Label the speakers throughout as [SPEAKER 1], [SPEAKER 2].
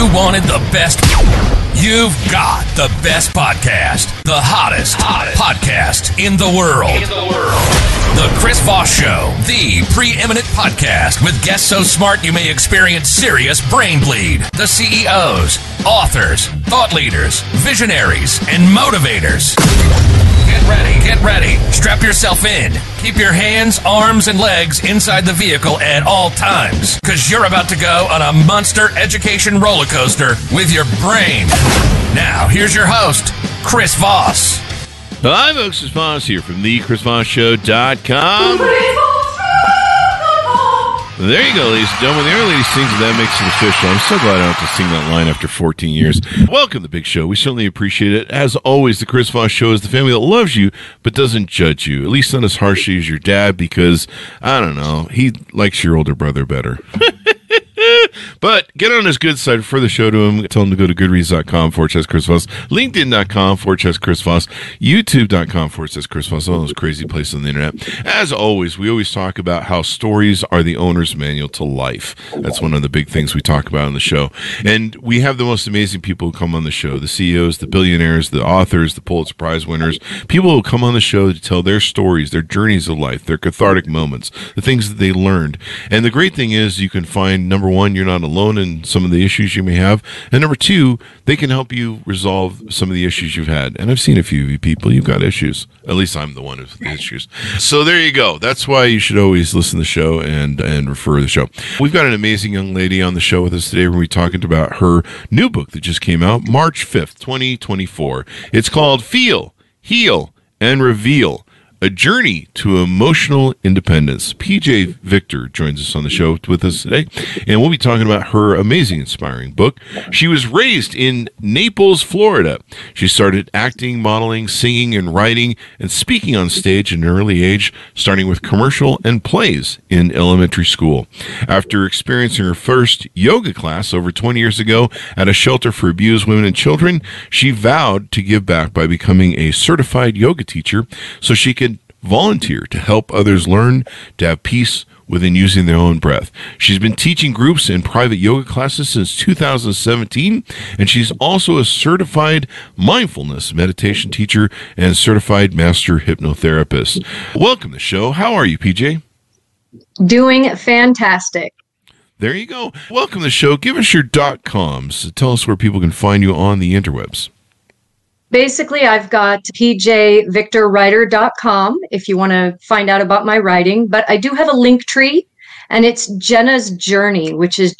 [SPEAKER 1] you wanted the best, you've got the best podcast. The hottest podcast in the world. The Chris Voss Show, the preeminent podcast with guests so smart you may experience serious brain bleed. The CEOs, authors, thought leaders, visionaries, and motivators. Get ready. Strap yourself in. Keep your hands, arms, and legs inside the vehicle at all times, because you're about to go on a monster education roller coaster with your brain. Now, here's your host, Chris Voss.
[SPEAKER 2] Hi, folks. Chris Voss here from thechrisvossshow.com. There you go, ladies and gentlemen. The Air Lady sings, and that makes it official. I'm so glad I don't have to sing that line after 14 years. Welcome to the big show. We certainly appreciate it. As always, the Chris Voss Show is the family that loves you but doesn't judge you, at least not as harshly as your dad, because, I don't know, he likes your older brother better. But get on his good side, refer the show to him, tell him to go to goodreads.com/Chris Voss, linkedin.com/Chris Voss, youtube.com/Chris Voss, all those crazy places on the internet. As always, we always talk about how stories are the owner's manual to life. That's one of the big things we talk about on the show. And we have the most amazing people who come on the show, the CEOs, the billionaires, the authors, the Pulitzer Prize winners, people who come on the show to tell their stories, their journeys of life, their cathartic moments, the things that they learned. And the great thing is you can find, number one, you're not alone in some of the issues you may have, and number two, they can help you resolve some of the issues you've had. And I've seen a few of you people, you've got issues. At least I'm the one with the issues. So there you go. That's why you should always listen to the show and refer the show. We've got an amazing young lady on the show with us today. We're going to be talking about her new book that just came out March 5th, 2024. It's called Feel, Heal, and Reveal: A Journey to Emotional Independence. PJ Victor joins us on the show with us today, and we'll be talking about her amazing, inspiring book. She was raised in Naples, Florida. She started acting, modeling, singing, and writing, and speaking on stage at an early age, starting with commercial and plays in elementary school. After experiencing her first yoga class over 20 years ago at a shelter for abused women and children, she vowed to give back by becoming a certified yoga teacher so she could volunteer to help others learn to have peace within using their own breath. She's been teaching groups and private yoga classes since 2017, and she's also a certified mindfulness meditation teacher and certified master hypnotherapist. Welcome to the show. How are you, PJ?
[SPEAKER 3] Doing fantastic.
[SPEAKER 2] There you go. Welcome to the show. Give us your .coms. Tell us where people can find you on the interwebs.
[SPEAKER 3] Basically, I've got pjvictorwriter.com if you want to find out about my writing, but I do have a link tree, and it's Jenna's Journey, which is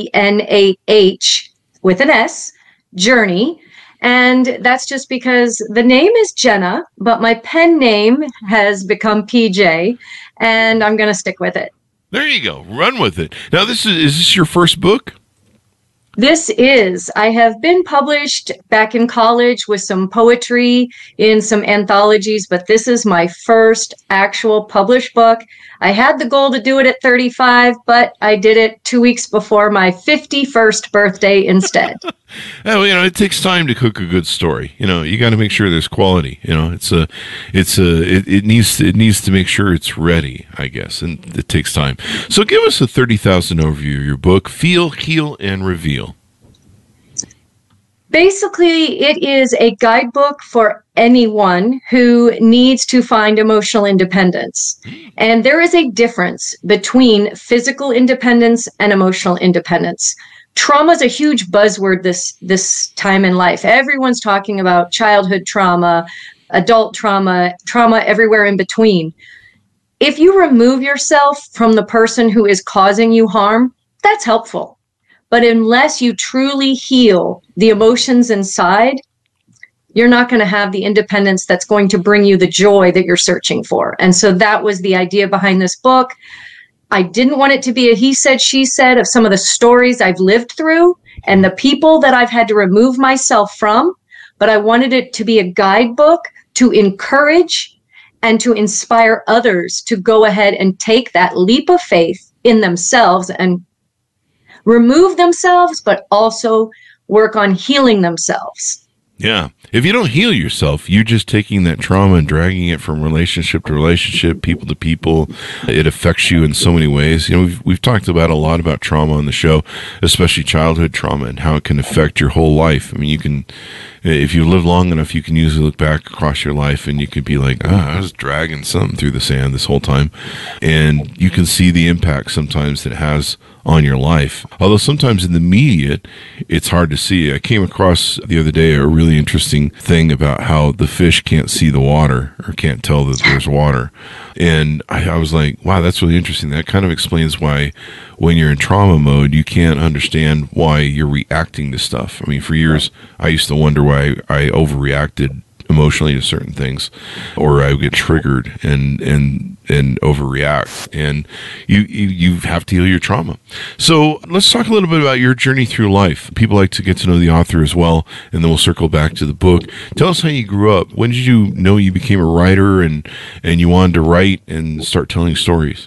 [SPEAKER 3] JENAH with an S, Journey. And that's just because the name is Jenna, but my pen name has become PJ, and I'm going to stick with it.
[SPEAKER 2] There you go. Run with it. Now, is this your first book?
[SPEAKER 3] This is. I have been published back in college with some poetry in some anthologies, but this is my first actual published book. I had the goal to do it at 35, but I did it 2 weeks before my 51st birthday instead.
[SPEAKER 2] Oh, it takes time to cook a good story. You got to make sure there's quality. It needs to make sure it's ready, I guess, and it takes time. So give us a 30,000 overview of your book, Feel, Heal, and Reveal.
[SPEAKER 3] Basically, it is a guidebook for anyone who needs to find emotional independence. And there is a difference between physical independence and emotional independence. Trauma is a huge buzzword this time in life. Everyone's talking about childhood trauma, adult trauma, trauma everywhere in between. If you remove yourself from the person who is causing you harm, that's helpful. But unless you truly heal the emotions inside, you're not going to have the independence that's going to bring you the joy that you're searching for. And so that was the idea behind this book. I didn't want it to be a he said, she said of some of the stories I've lived through and the people that I've had to remove myself from, but I wanted it to be a guidebook to encourage and to inspire others to go ahead and take that leap of faith in themselves and remove themselves, but also work on healing themselves.
[SPEAKER 2] Yeah. If you don't heal yourself, you're just taking that trauma and dragging it from relationship to relationship, people to people. It affects you in so many ways. You know, we've talked about a lot about trauma on the show, especially childhood trauma and how it can affect your whole life. I mean, you can, if you live long enough, you can usually look back across your life and you could be like, I was dragging something through the sand this whole time. And you can see the impact sometimes that it has on your life. Although sometimes in the media, it's hard to see. I came across the other day a really interesting thing about how the fish can't see the water or can't tell that there's water. And I was like, wow, that's really interesting. That kind of explains why when you're in trauma mode, you can't understand why you're reacting to stuff. I mean, for years, I used to wonder why I overreacted emotionally to certain things, or I would get triggered and overreact. And you have to heal your trauma. So let's talk a little bit about your journey through life. People like to get to know the author as well, and then we'll circle back to the book. Tell us how you grew up. When did you know you became a writer and you wanted to write and start telling stories?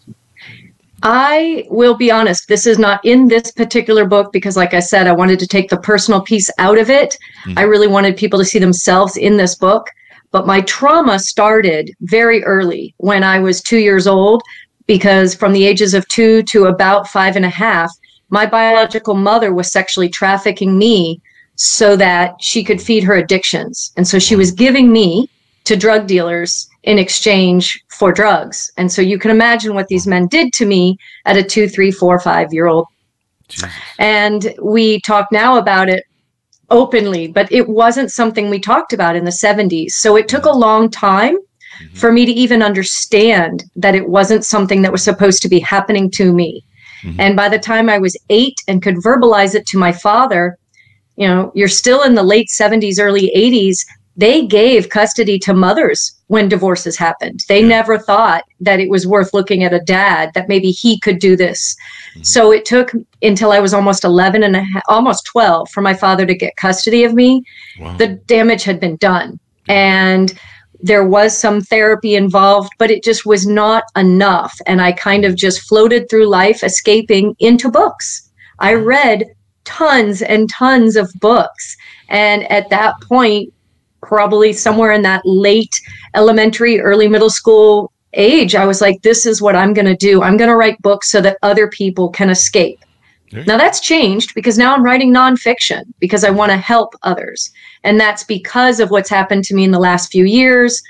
[SPEAKER 3] I will be honest, this is not in this particular book because, like I said, I wanted to take the personal piece out of it. I really wanted people to see themselves in this book. But my trauma started very early when I was 2 years old, because from the ages of 2 to about 5.5, my biological mother was sexually trafficking me so that she could feed her addictions. And so she was giving me to drug dealers in exchange for drugs. And so you can imagine what these men did to me at a 2, 3, 4, 5-year-old. Jesus. And we talk now about it openly, but it wasn't something we talked about in the 70s. So it took a long time for me to even understand that it wasn't something that was supposed to be happening to me. And by the time I was 8 and could verbalize it to my father, you know, you're still in the late 70s, early 80s. They gave custody to mothers when divorces happened. They never thought that it was worth looking at a dad, that maybe he could do this. So it took until I was almost 11 and a half, almost 12 for my father to get custody of me. Wow. The damage had been done. And there was some therapy involved, but it just was not enough. And I kind of just floated through life, escaping into books. I read tons and tons of books. And at that point, probably somewhere in that late elementary, early middle school age, I was like, this is what I'm going to do. I'm going to write books so that other people can escape. Now that's changed because now I'm writing nonfiction because I want to help others. And that's because of what's happened to me in the last few years.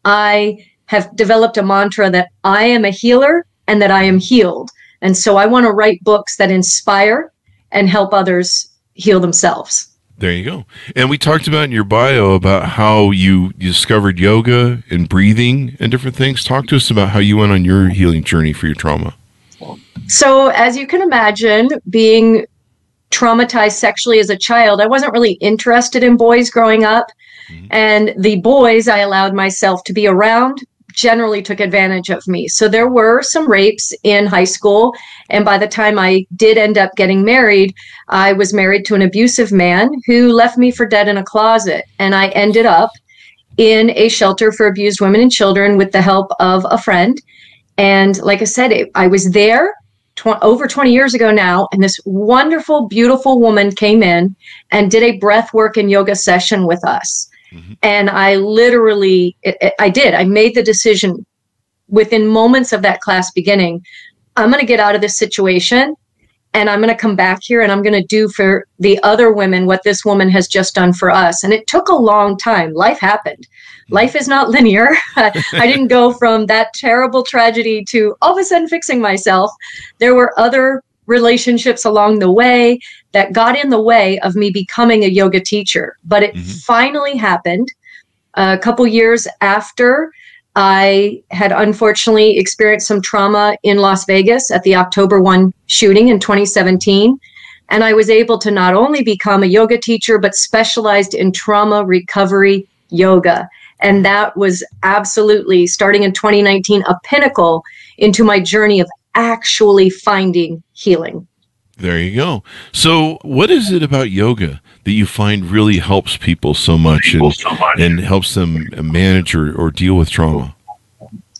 [SPEAKER 3] I have developed a mantra that I am a healer and that I am healed. And so I want to write books that inspire and help others heal themselves.
[SPEAKER 2] There you go. And we talked about in your bio about how you discovered yoga and breathing and different things. Talk to us about how you went on your healing journey for your trauma.
[SPEAKER 3] So as you can imagine, being traumatized sexually as a child, I wasn't really interested in boys growing up. And the boys I allowed myself to be around generally took advantage of me. So there were some rapes in high school. And by the time I did end up getting married, I was married to an abusive man who left me for dead in a closet. And I ended up in a shelter for abused women and children with the help of a friend. And like I said, I was there over 20 years ago now. And this wonderful, beautiful woman came in and did a breath work and yoga session with us. And I literally, I made the decision within moments of that class beginning, I'm going to get out of this situation and I'm going to come back here and I'm going to do for the other women what this woman has just done for us. And it took a long time. Life happened. Life is not linear. I didn't go from that terrible tragedy to all of a sudden fixing myself. There were other relationships along the way that got in the way of me becoming a yoga teacher. But it finally happened a couple years after I had unfortunately experienced some trauma in Las Vegas at the October 1 shooting in 2017. And I was able to not only become a yoga teacher, but specialized in trauma recovery yoga. And that was absolutely, starting in 2019, a pinnacle into my journey of actually finding healing.
[SPEAKER 2] There you go. So what is it about yoga that you find really helps people so much and helps them manage or deal with trauma?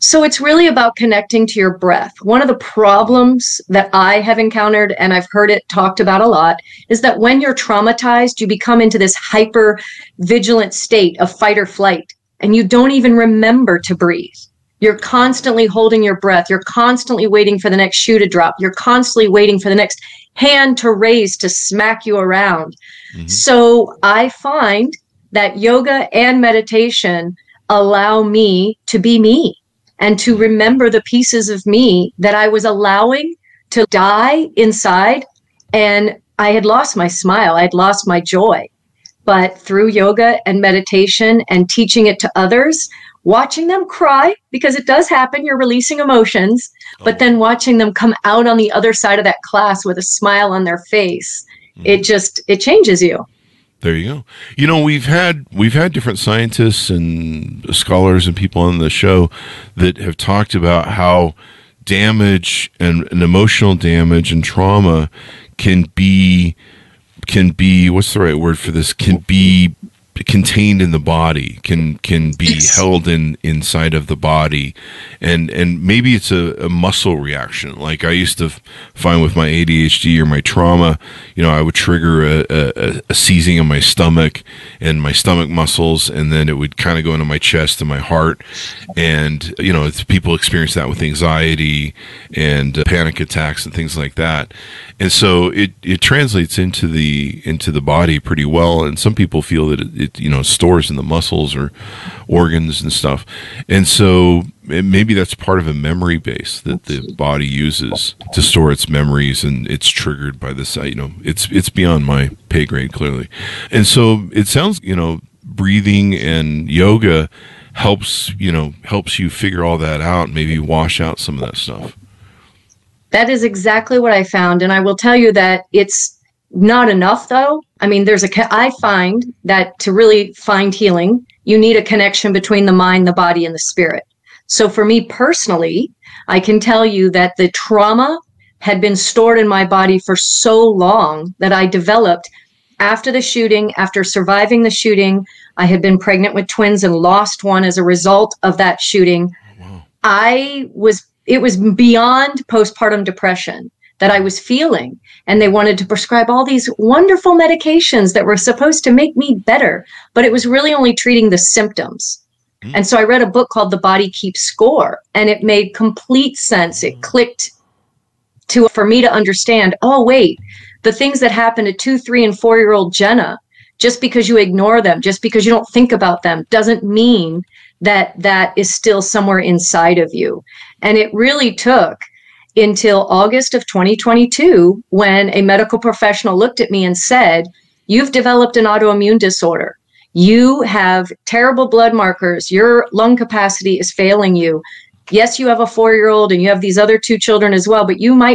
[SPEAKER 3] So it's really about connecting to your breath. One of the problems that I have encountered, and I've heard it talked about a lot, is that when you're traumatized, you become into this hyper vigilant state of fight or flight, and you don't even remember to breathe. You're constantly holding your breath. You're constantly waiting for the next shoe to drop. You're constantly waiting for the next hand to raise to smack you around. Mm-hmm. So I find that yoga and meditation allow me to be me and to remember the pieces of me that I was allowing to die inside. And I had lost my smile. I had lost my joy. But through yoga and meditation and teaching it to others, watching them cry, because it does happen, you're releasing emotions, but then watching them come out on the other side of that class with a smile on their face, it changes you.
[SPEAKER 2] There you go. You know, we've had different scientists and scholars and people on the show that have talked about how damage and emotional damage and trauma can be what's the right word for this? Can be contained in the body, can be held inside of the body, and maybe it's a muscle reaction. Like I used to find with my ADHD or my trauma, you know, I would trigger a seizing of my stomach and my stomach muscles, and then it would kind of go into my chest and my heart. And you know, people experience that with anxiety and panic attacks and things like that. And so it translates into the body pretty well. And some people feel that it stores in the muscles or organs and stuff. And so maybe that's part of a memory base that the body uses to store its memories, and it's triggered by this. It's beyond my pay grade, clearly. And so it sounds, breathing and yoga helps you figure all that out, maybe wash out some of that stuff.
[SPEAKER 3] That is exactly what I found. And I will tell you that it's not enough, though. I mean, I find that to really find healing, you need a connection between the mind, the body, and the spirit. So for me personally, I can tell you that the trauma had been stored in my body for so long that I developed after the shooting, after surviving the shooting. I had been pregnant with twins and lost one as a result of that shooting. Wow. It was beyond postpartum depression that I was feeling. And they wanted to prescribe all these wonderful medications that were supposed to make me better, but it was really only treating the symptoms. And so I read a book called The Body Keeps Score, and it made complete sense. It clicked for me to understand, oh, wait, the things that happen to 2, 3, and 4-year-old Jenna, just because you ignore them, just because you don't think about them, doesn't mean that is still somewhere inside of you. And it really took until August of 2022 when a medical professional looked at me and said, you've developed an autoimmune disorder. You have terrible blood markers. Your lung capacity is failing you. Yes, you have a 4-year-old and you have these other 2 children as well, but you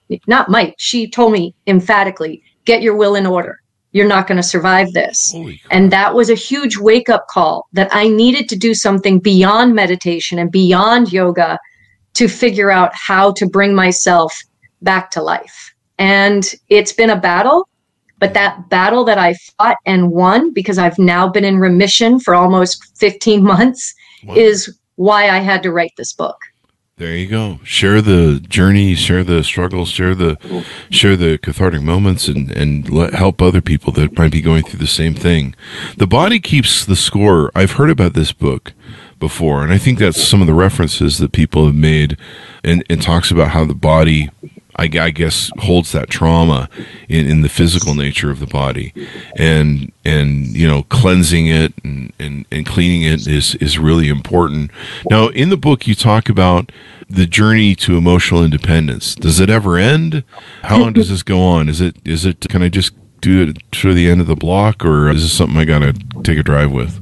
[SPEAKER 3] she told me emphatically, get your will in order. You're not going to survive this. And that was a huge wake-up call that I needed to do something beyond meditation and beyond yoga to figure out how to bring myself back to life. And it's been a battle, but that battle that I fought and won, because I've now been in remission for almost 15 months, is why I had to write this book.
[SPEAKER 2] There you go. Share the journey, share the struggles, share the cathartic moments, and help other people that might be going through the same thing. The Body Keeps the Score. I've heard about this book before, and I think that's some of the references that people have made, and talks about how the body, I guess, holds that trauma in the physical nature of the body, and cleansing it and cleaning it is really important. Now, in the book, you talk about the journey to emotional independence. Does it ever end? How long does this go on? Is it? Can I just do it to the end of the block, or is this something I got to take a drive with?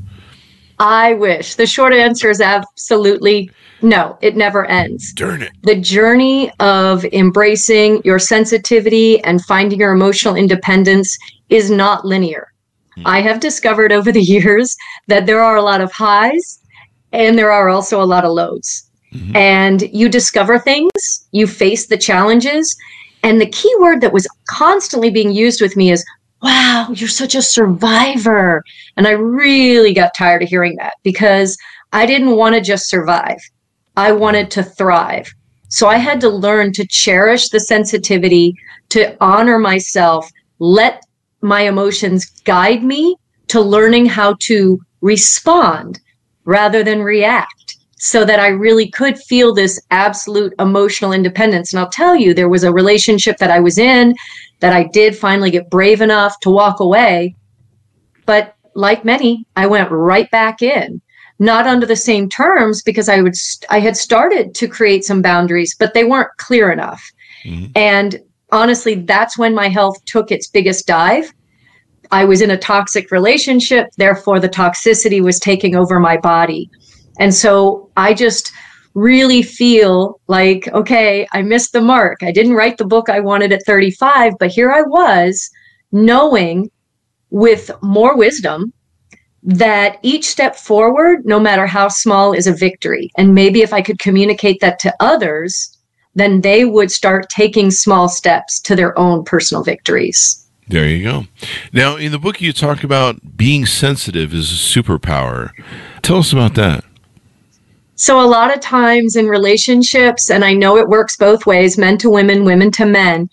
[SPEAKER 3] I wish. The short answer is absolutely no, it never ends.
[SPEAKER 2] Darn it.
[SPEAKER 3] The journey of embracing your sensitivity and finding your emotional independence is not linear. I have discovered over the years that there are a lot of highs and there are also a lot of lows. Mm-hmm. And you discover things, you face the challenges, and the key word that was constantly being used with me is, wow, you're such a survivor. And I really got tired of hearing that, because I didn't want to just survive. I wanted to thrive. So I had to learn to cherish the sensitivity, to honor myself, let my emotions guide me to learning how to respond rather than react, so that I really could feel this absolute emotional independence. And I'll tell you, there was a relationship that I was in that I did finally get brave enough to walk away. But like many, I went right back in, not under the same terms, because I had started to create some boundaries, but they weren't clear enough. Mm-hmm. And honestly, that's when my health took its biggest dive. I was in a toxic relationship, therefore the toxicity was taking over my body. And so I just really feel like, okay, I missed the mark. I didn't write the book I wanted at 35, but here I was knowing with more wisdom that each step forward, no matter how small, is a victory. And maybe if I could communicate that to others, then they would start taking small steps to their own personal victories.
[SPEAKER 2] There you go. Now, in the book, you talk about being sensitive is a superpower. Tell us about that.
[SPEAKER 3] So a lot of times in relationships, and I know it works both ways, men to women, women to men,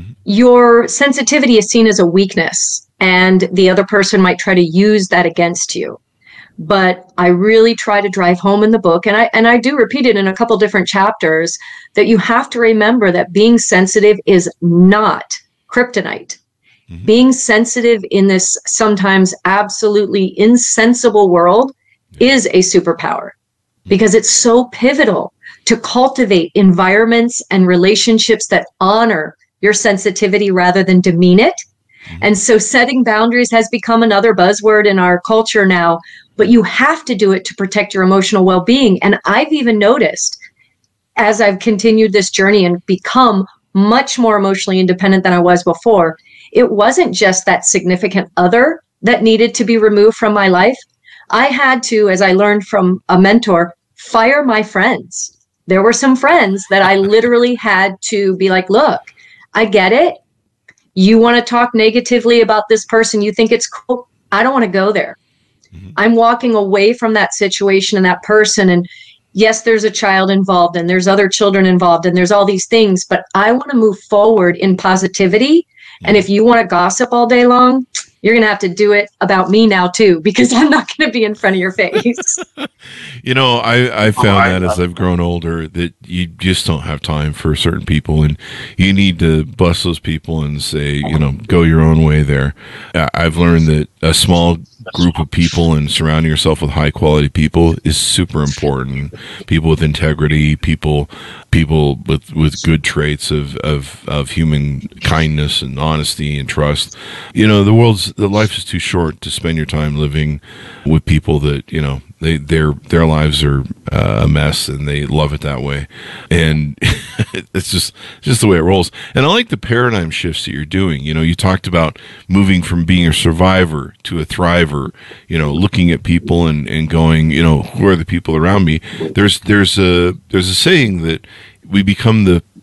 [SPEAKER 3] your sensitivity is seen as a weakness, and the other person might try to use that against you. But I really try to drive home in the book, and I do repeat it in a couple different chapters, that you have to remember that being sensitive is not kryptonite. Mm-hmm. Being sensitive in this sometimes absolutely insensible world is a superpower, because it's so pivotal to cultivate environments and relationships that honor your sensitivity rather than demean it. Mm-hmm. And so setting boundaries has become another buzzword in our culture now, but you have to do it to protect your emotional well-being. And I've even noticed, as I've continued this journey and become much more emotionally independent than I was before, it wasn't just that significant other that needed to be removed from my life. I had to, as I learned from a mentor, fire my friends. There were some friends that I literally had to be like, look, I get it. You want to talk negatively about this person. You think it's cool. I don't want to go there. Mm-hmm. I'm walking away from that situation and that person. And yes, there's a child involved and there's other children involved and there's all these things, but I want to move forward in positivity. Mm-hmm. And if you want to gossip all day long, you're going to have to do it about me now too, because I'm not going to be in front of your face.
[SPEAKER 2] You know, I found that as I've grown older, that you just don't have time for certain people, and you need to bust those people and say, you know, go your own way there. I've learned that a small group of people and surrounding yourself with high quality people is super important. People with integrity, people with good traits of human kindness and honesty and trust. You know, the life is too short to spend your time living with people that, you know, their lives are a mess and they love it that way. And it's just the way it rolls. And I like the paradigm shifts that you're doing. You know, you talked about moving from being a survivor to a thriver, you know, looking at people and going, you know, who are the people around me? There's a saying that we become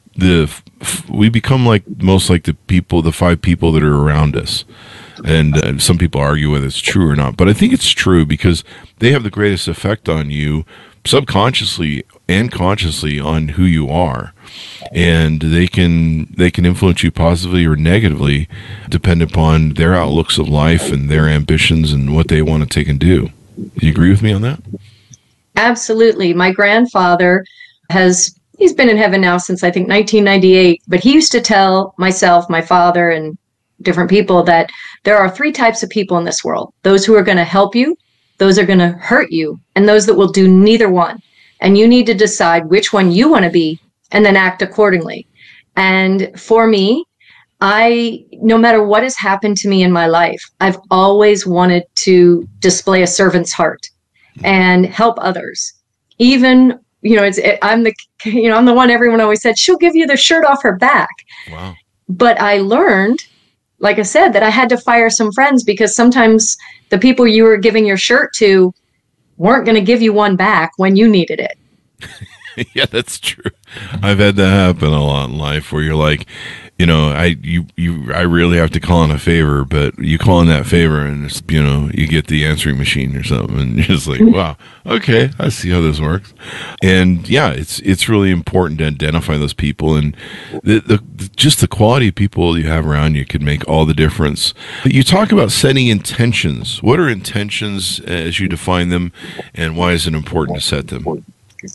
[SPEAKER 2] we become like the 5 people that are around us. And some people argue whether it's true or not, but I think it's true because they have the greatest effect on you subconsciously and consciously on who you are, and they can influence you positively or negatively depending upon their outlooks of life and their ambitions and what they want to take and do. Do you agree with me on that?
[SPEAKER 3] Absolutely. My grandfather he's been in heaven now since I think 1998, but he used to tell myself, my father, and different people that there are 3 types of people in this world: those who are going to help you, those are going to hurt you, and those that will do neither one. And you need to decide which one you want to be and then act accordingly. And for me, no matter what has happened to me in my life, I've always wanted to display a servant's heart and help others. Even, you know, I'm the one everyone always said, she'll give you the shirt off her back.
[SPEAKER 2] Wow.
[SPEAKER 3] But I learned, like I said, that I had to fire some friends because sometimes the people you were giving your shirt to weren't going to give you one back when you needed it.
[SPEAKER 2] Yeah, that's true. I've had that happen a lot in life where you're like, I really have to call in a favor, but you call in that favor and it's, you get the answering machine or something, and you're just like, wow, okay, I see how this works. And yeah, it's really important to identify those people, and just the quality of people you have around you can make all the difference. You talk about setting intentions. What are intentions as you define them, and why is it important to set them?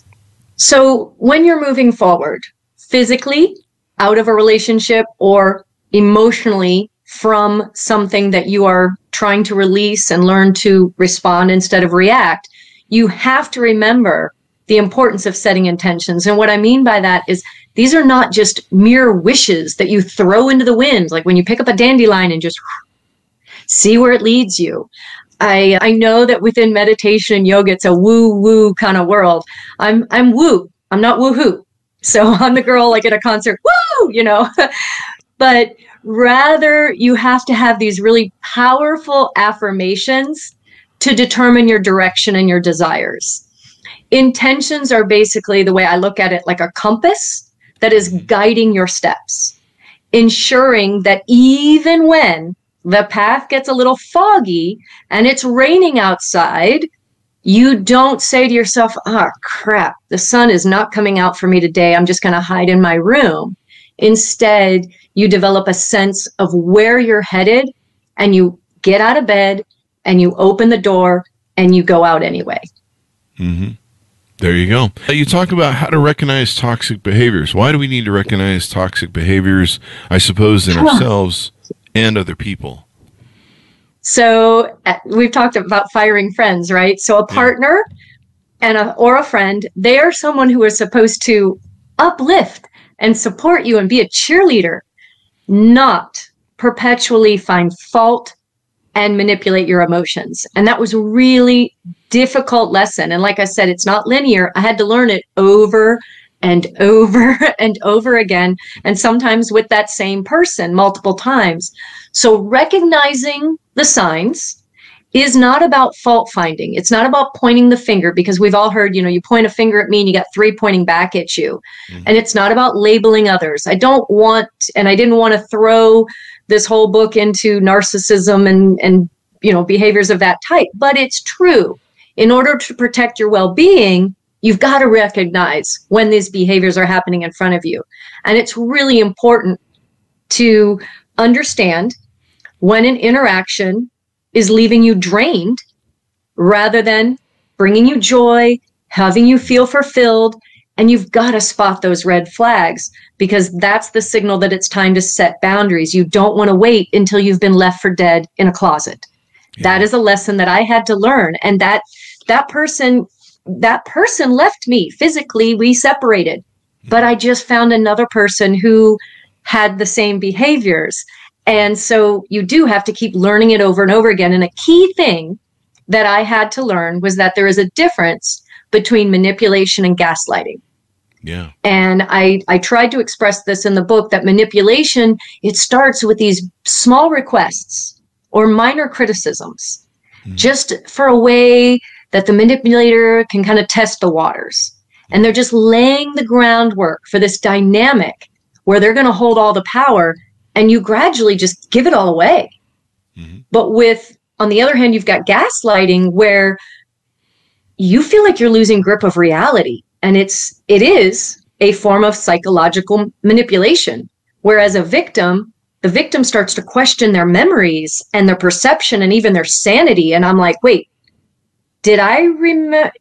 [SPEAKER 3] So when you're moving forward, physically, out of a relationship, or emotionally from something that you are trying to release and learn to respond instead of react, you have to remember the importance of setting intentions. And what I mean by that is these are not just mere wishes that you throw into the wind, like when you pick up a dandelion and just see where it leads you. I know that within meditation and yoga, it's a woo-woo kind of world. I'm woo. I'm not woo-hoo. So I'm the girl like at a concert, woo, but rather you have to have these really powerful affirmations to determine your direction and your desires. Intentions are basically, the way I look at it, like a compass that is guiding your steps, ensuring that even when the path gets a little foggy and it's raining outside, you don't say to yourself, oh, crap, the sun is not coming out for me today. I'm just going to hide in my room. Instead, you develop a sense of where you're headed, and you get out of bed and you open the door and you go out anyway.
[SPEAKER 2] Mm-hmm. There you go. You talk about how to recognize toxic behaviors. Why do we need to recognize toxic behaviors, I suppose, in ourselves and other people?
[SPEAKER 3] So we've talked about firing friends, right? So a partner or a friend, they are someone who is supposed to uplift and support you and be a cheerleader, not perpetually find fault and manipulate your emotions. And that was a really difficult lesson. And like I said, it's not linear. I had to learn it over and over and over again, and sometimes with that same person multiple times. So recognizing the signs is not about fault finding. It's not about pointing the finger, because we've all heard, you point a finger at me and you got three pointing back at you. Mm-hmm. And it's not about labeling others. I didn't want to throw this whole book into narcissism and behaviors of that type, but it's true. In order to protect your well-being, you've got to recognize when these behaviors are happening in front of you. And it's really important to understand when an interaction is leaving you drained rather than bringing you joy, having you feel fulfilled. And you've got to spot those red flags, because that's the signal that it's time to set boundaries. You don't want to wait until you've been left for dead in a closet. Yeah. That is a lesson that I had to learn. And that person left me physically. We separated, but I just found another person who had the same behaviors. And so you do have to keep learning it over and over again. And a key thing that I had to learn was that there is a difference between manipulation and gaslighting.
[SPEAKER 2] Yeah.
[SPEAKER 3] And I tried to express this in the book, that manipulation, it starts with these small requests or minor criticisms, just for a way that the manipulator can kind of test the waters. And they're just laying the groundwork for this dynamic where they're going to hold all the power, and you gradually just give it all away. Mm-hmm. But on the other hand, you've got gaslighting, where you feel like you're losing grip of reality. And it is a form of psychological manipulation. Whereas the victim starts to question their memories and their perception and even their sanity. And I'm like, wait, did that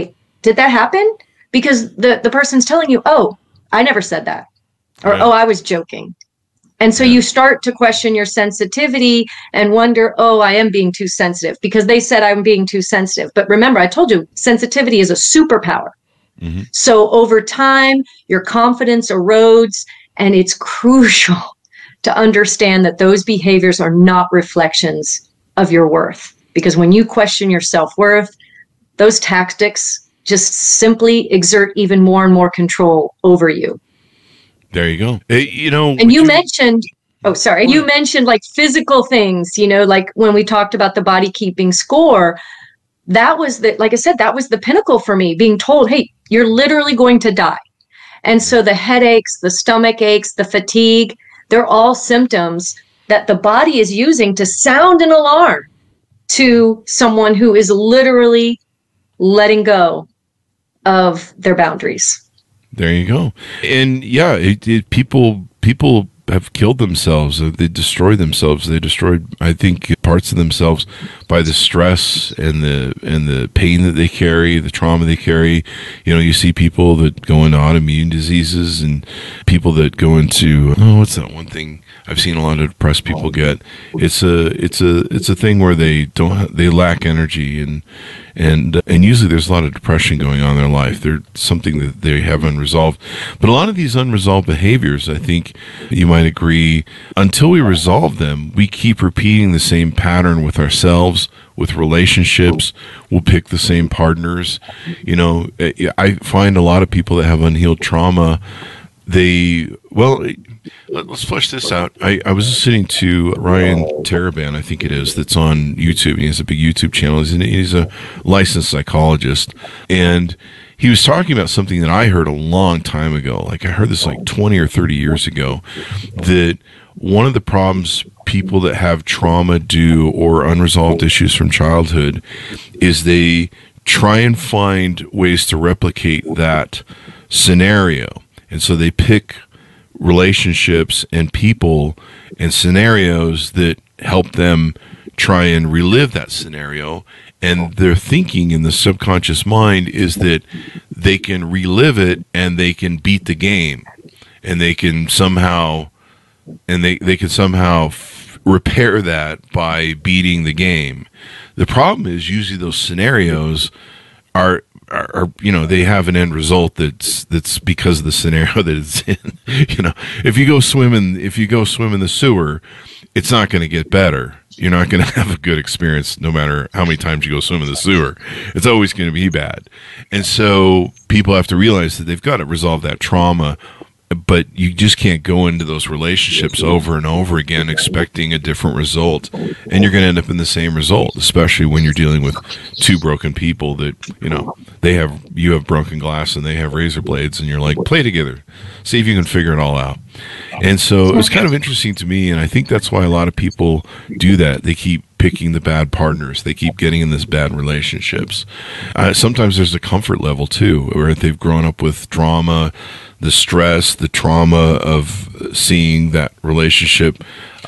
[SPEAKER 3] happen? Because the person's telling you, oh, I never said that. Or, oh, I was joking. And so you start to question your sensitivity and wonder, oh, I am being too sensitive, because they said I'm being too sensitive. But remember, I told you, sensitivity is a superpower. Mm-hmm. So over time, your confidence erodes, and it's crucial to understand that those behaviors are not reflections of your worth. Because when you question your self-worth, those tactics just simply exert even more and more control over you.
[SPEAKER 2] There you go.
[SPEAKER 3] And you mentioned like physical things, like when we talked about the body keeping score, that was like I said, that was the pinnacle for me, being told, hey, you're literally going to die. And so the headaches, the stomach aches, the fatigue, They're all symptoms that the body is using to sound an alarm to someone who is literally letting go of their boundaries.
[SPEAKER 2] There you go. And yeah, people have killed themselves. They destroyed themselves. They destroyed, I think, parts of themselves by the stress and the pain that they carry, the trauma they carry. You know, you see people that go into autoimmune diseases and people that go into, what's that one thing I've seen a lot of depressed people get? It's a thing where they lack energy and usually there's a lot of depression going on in their life. There's something that they have unresolved. But a lot of these unresolved behaviors, I think you might agree, until we resolve them, we keep repeating the same pattern with ourselves, with relationships. We'll pick the same partners. You know, I find a lot of people that have unhealed trauma, let's flesh this out. I was listening to Ryan Taraban, I think it is, that's on YouTube. He has a big YouTube channel. He's a licensed psychologist. And he was talking about something that I heard a long time ago. Like I heard this like 20 or 30 years ago, that one of the problems people that have trauma do or unresolved issues from childhood is they try and find ways to replicate that scenario. And so they pick relationships and people and scenarios that help them try and relive that scenario. And their thinking in the subconscious mind is that they can relive it and they can beat the game, and they can somehow repair that by beating the game. The problem is usually those scenarios are they have an end result that's because of the scenario that it's in. You know, if you go swim in the sewer, it's not going to get better. You're not going to have a good experience no matter how many times you go swim in the sewer. It's always going to be bad. And so people have to realize that they've got to resolve that trauma, but you just can't go into those relationships over and over again expecting a different result, and you're going to end up in the same result, especially when you're dealing with two broken people that, you know, you have broken glass and they have razor blades, and you're like, play together, see if you can figure it all out. And so it's kind of interesting to me, and I think that's why a lot of people do that. They keep picking the bad partners. They keep getting in this bad relationships. Sometimes there's a comfort level too, where they've grown up with drama, the stress, the trauma of seeing that relationship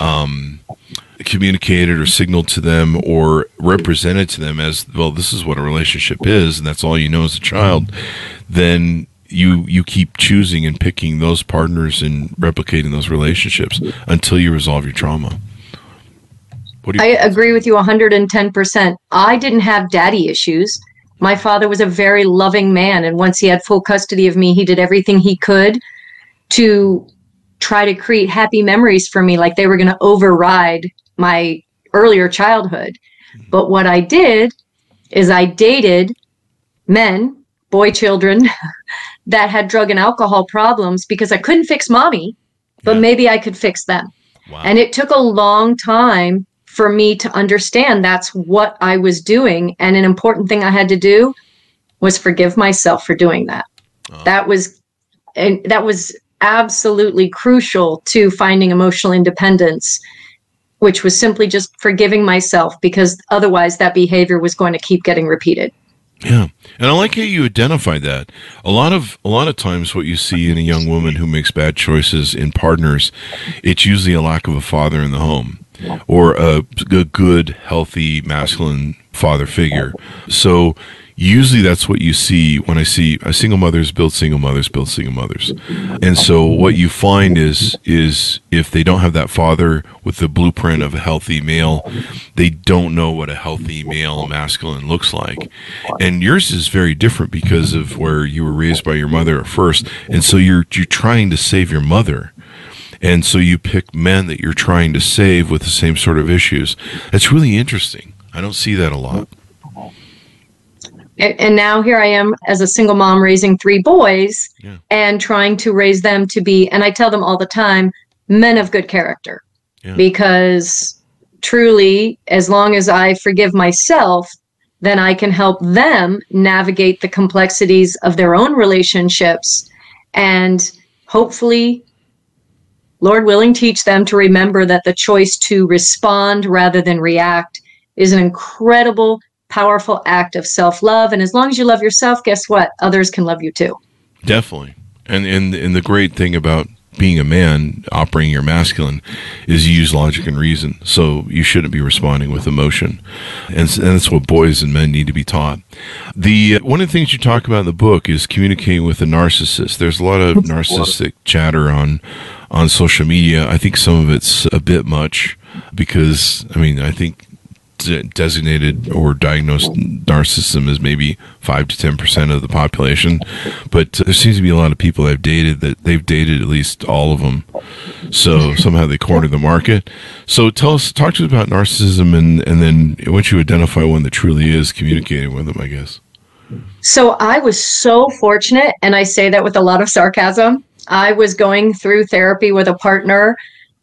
[SPEAKER 2] communicated or signaled to them or represented to them as, well, this is what a relationship is, and that's all you know as a child. Then you keep choosing and picking those partners and replicating those relationships until you resolve your trauma.
[SPEAKER 3] I agree with you 110%. I didn't have daddy issues. My father was a very loving man, and once he had full custody of me, he did everything he could to try to create happy memories for me, like they were going to override my earlier childhood. But what I did is I dated men, boy children, that had drug and alcohol problems because I couldn't fix mommy, but maybe I could fix them. Wow. And it took a long time for me to understand that's what I was doing. And an important thing I had to do was forgive myself for doing that. Oh. That was absolutely crucial to finding emotional independence, which was simply just forgiving myself, because otherwise that behavior was going to keep getting repeated.
[SPEAKER 2] Yeah. And I like how you identify that. A lot of times what you see in a young woman who makes bad choices in partners, it's usually a lack of a father in the home or a good, healthy, masculine father figure. So usually that's what you see when I see single mothers build single mothers build single mothers. And so what you find is if they don't have that father with the blueprint of a healthy male, they don't know what a healthy male masculine looks like. And yours is very different because of where you were raised by your mother at first. And so you're trying to save your mother. And so you pick men that you're trying to save with the same sort of issues. That's really interesting. I don't see that a lot.
[SPEAKER 3] And now here I am as a single mom raising 3 boys and trying to raise them to be, and I tell them all the time, men of good character. Yeah. Because truly, as long as I forgive myself, then I can help them navigate the complexities of their own relationships and hopefully Lord willing, teach them to remember that the choice to respond rather than react is an incredible, powerful act of self-love. And as long as you love yourself, guess what? Others can love you too.
[SPEAKER 2] Definitely. And the great thing about being a man, operating your masculine, is you use logic and reason. So you shouldn't be responding with emotion. And that's what boys and men need to be taught. One of the things you talk about in the book is communicating with a narcissist. There's a lot of narcissistic chatter on social media. I think some of it's a bit much because, I think designated or diagnosed narcissism is maybe 5 to 10% of the population, but there seems to be a lot of people they've dated at least all of them, so somehow they corner the market. So talk to us about narcissism, and then once you identify one that truly is, communicating with them, I guess.
[SPEAKER 3] So I was so fortunate, and I say that with a lot of sarcasm. I was going through therapy with a partner,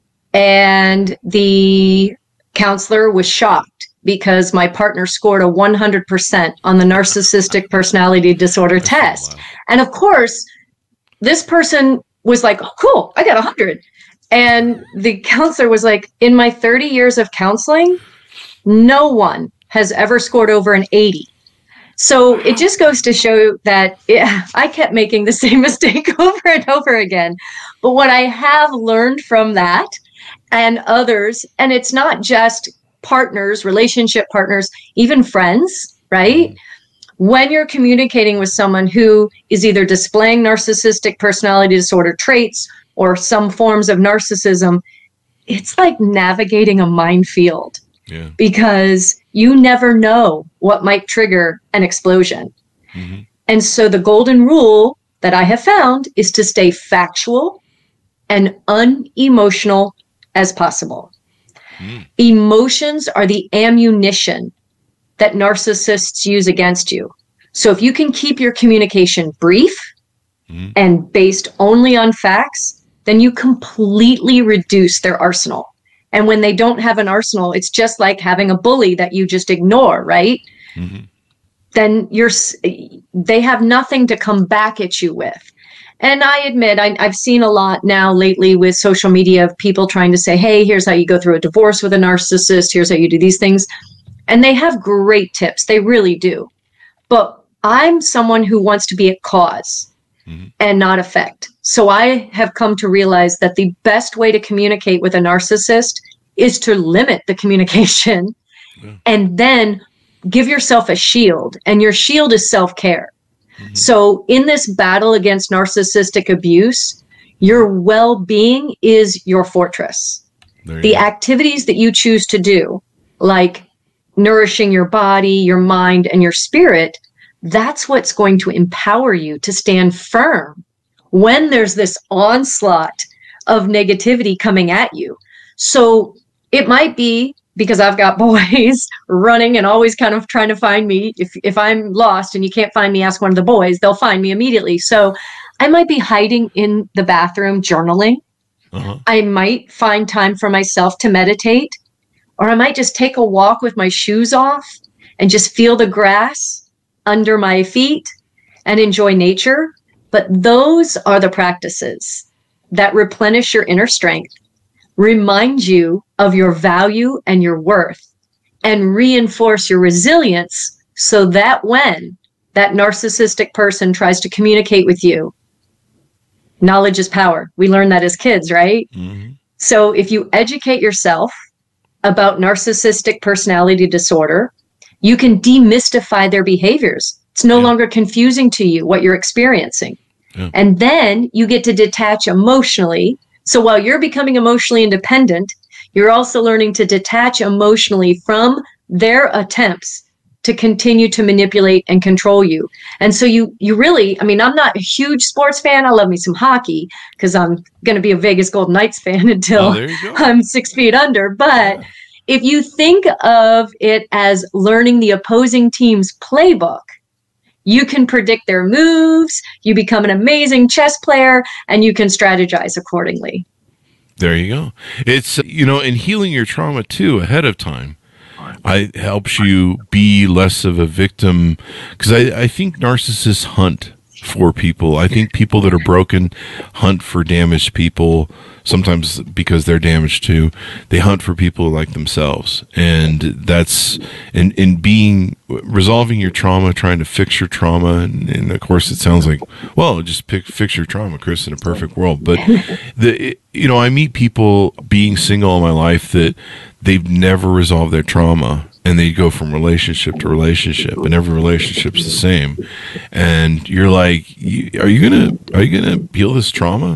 [SPEAKER 3] and the counselor was shocked because my partner scored a 100% on the narcissistic personality disorder test.
[SPEAKER 2] Wow.
[SPEAKER 3] And of course, this person was like, oh, cool, I got 100. And the counselor was like, in my 30 years of counseling, no one has ever scored over an 80. So it just goes to show that I kept making the same mistake over and over again. But what I have learned from that and others, and it's not just partners, relationship partners, even friends, right? When you're communicating with someone who is either displaying narcissistic personality disorder traits or some forms of narcissism, it's like navigating a minefield because you never know what might trigger an explosion. Mm-hmm. And so the golden rule that I have found is to stay factual and unemotional as possible. Emotions are the ammunition that narcissists use against you. So if you can keep your communication brief and based only on facts, then you completely reduce their arsenal. And when they don't have an arsenal, it's just like having a bully that you just ignore, right? Mm-hmm. Then they have nothing to come back at you with. And I admit, I've seen a lot now lately with social media of people trying to say, hey, here's how you go through a divorce with a narcissist. Here's how you do these things. And they have great tips. They really do. But I'm someone who wants to be a cause and not effect. So I have come to realize that the best way to communicate with a narcissist is to limit the communication and then give yourself a shield. And your shield is self-care. So in this battle against narcissistic abuse, your well-being is your fortress. The activities that you choose to do, like nourishing your body, your mind, and your spirit, that's what's going to empower you to stand firm when there's this onslaught of negativity coming at you. So it might be because I've got boys running and always kind of trying to find me. If I'm lost and you can't find me, ask one of the boys. They'll find me immediately. So I might be hiding in the bathroom journaling. I might find time for myself to meditate, or I might just take a walk with my shoes off and just feel the grass under my feet and enjoy nature. But those are the practices that replenish your inner strength, remind you of your value and your worth, and reinforce your resilience so that when that narcissistic person tries to communicate with you, knowledge is power. We learn that as kids, right? Mm-hmm. So if you educate yourself about narcissistic personality disorder, you can demystify their behaviors. It's no longer confusing to you what you're experiencing. And then you get to detach emotionally. So while you're becoming emotionally independent, you're also learning to detach emotionally from their attempts to continue to manipulate and control you. And so you really, I mean, I'm not a huge sports fan. I love me some hockey because I'm going to be a Vegas Golden Knights fan until I'm 6 feet under. But if you think of it as learning the opposing team's playbook, you can predict their moves, you become an amazing chess player, and you can strategize accordingly.
[SPEAKER 2] There you go. It's, and healing your trauma too ahead of time. It helps you be less of a victim, because I think narcissists hunt for people. I think people that are broken hunt for damaged people, sometimes because they're damaged too. They hunt for people like themselves. And that's in being resolving your trauma, trying to fix your trauma. And of course, it sounds like, well, just fix your trauma, Chris, in a perfect world. But I meet people being single in my life that they've never resolved their trauma. And they go from relationship to relationship, and every relationship's the same. And you're like, are you gonna heal this trauma?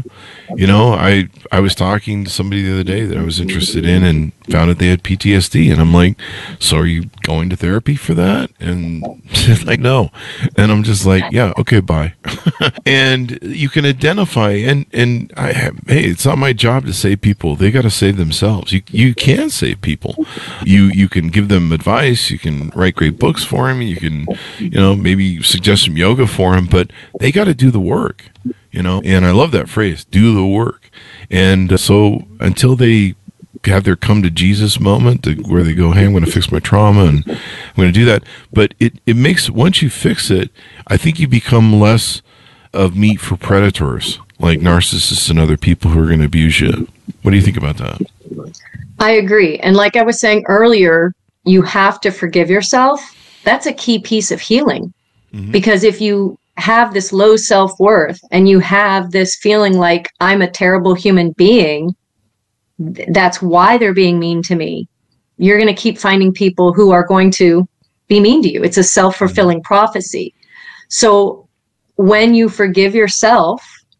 [SPEAKER 2] I was talking to somebody the other day that I was interested in, and found out they had PTSD, and I'm like, so are you going to therapy for that? And she's like, no. And I'm just like, yeah, okay, bye. And you can identify, and hey, it's not my job to save people. They got to save themselves. You can save people. You can give them advice. You can write great books for them. You can, maybe suggest some yoga for them, but they got to do the work, and I love that phrase, do the work. And so until they have their come to Jesus moment where they go, hey, I'm going to fix my trauma and I'm going to do that. But it makes, once you fix it, I think you become less of meat for predators like narcissists and other people who are going to abuse you. What do you think about that?
[SPEAKER 3] I agree. And like I was saying earlier, you have to forgive yourself. That's a key piece of healing. Mm-hmm. Because if you have this low self-worth and you have this feeling like I'm a terrible human being, that's why they're being mean to me. You're going to keep finding people who are going to be mean to you. It's a self-fulfilling prophecy. So when you forgive yourself,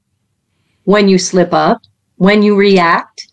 [SPEAKER 3] when you slip up, when you react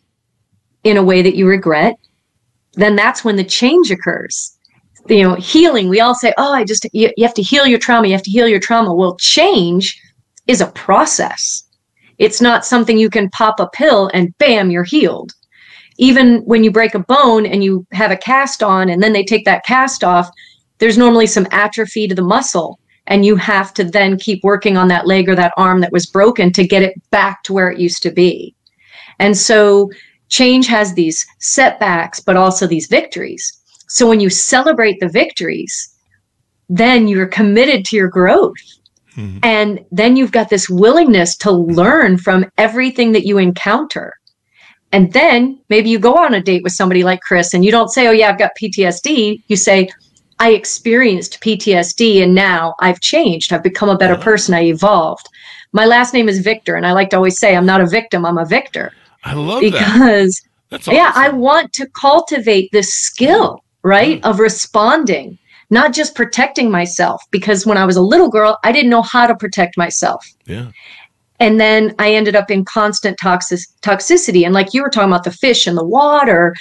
[SPEAKER 3] in a way that you regret, then that's when the change occurs. Healing, we all say, oh, you have to heal your trauma. You have to heal your trauma. Well, change is a process. It's not something you can pop a pill and bam, you're healed. Even when you break a bone and you have a cast on and then they take that cast off, there's normally some atrophy to the muscle. And you have to then keep working on that leg or that arm that was broken to get it back to where it used to be. And so change has these setbacks, but also these victories. So when you celebrate the victories, then you're committed to your growth. Mm-hmm. And then you've got this willingness to learn from everything that you encounter. And then maybe you go on a date with somebody like Chris and you don't say, oh yeah, I've got PTSD. You say, I experienced PTSD and now I've changed. I've become a better person. I evolved. My last name is Victor. And I like to always say, I'm not a victim, I'm a victor.
[SPEAKER 2] I love
[SPEAKER 3] that. Because
[SPEAKER 2] that's awesome.
[SPEAKER 3] I want to cultivate this skill, right, of responding. Not just protecting myself, because when I was a little girl, I didn't know how to protect myself.
[SPEAKER 2] Yeah.
[SPEAKER 3] And then I ended up in constant toxicity. And like you were talking about the fish in the water,